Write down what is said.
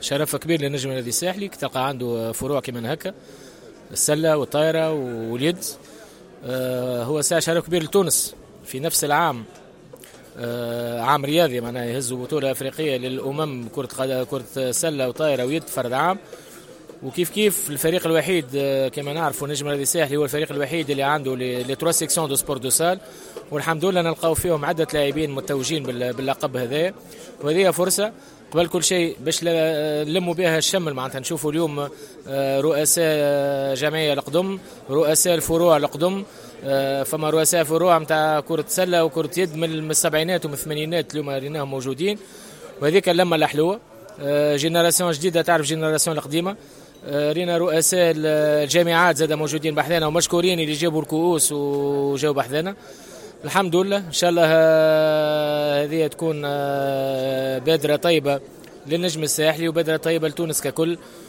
شرف كبير للنجم الذي الساحلي، تلقى عنده فروع كما هكا، السلة والطائرة واليد. هو شرف كبير لتونس في نفس العام. عام رياضي معناها يهزوا بطولة أفريقية للأمم، كرة سلة وطائرة ويد فرد عام. وكيف كيف الفريق الوحيد كما نعرفوا نجم الذي الساحلي هو الفريق الوحيد اللي عنده لي 3 سيكسيون دو سبور دو سال، والحمد لله نلقاو فيهم عدة لاعبين متوجين باللقب هذا. وهذه فرصة قبل كل شيء باش نلموا بها الشمل، معناتها نشوفوا اليوم رؤساء جمعية القدم، رؤساء الفروع القدم، فما رؤساء فروع متاع كرة سلة وكرة يد من السبعينات ومن الثمانينات اليوم ريناهم موجودين، وهذيك اللمة الحلوة. جينيراسيون جديدة تعرف جينيراسيون القديمة. رينا رؤساء الجامعات زاد موجودين بحذانا ومشكورين اللي جابوا الكؤوس وجاوا بحذانا. الحمد لله ان شاء الله هذه تكون بادرة طيبة للنجم الساحلي وبادرة طيبة لتونس ككل.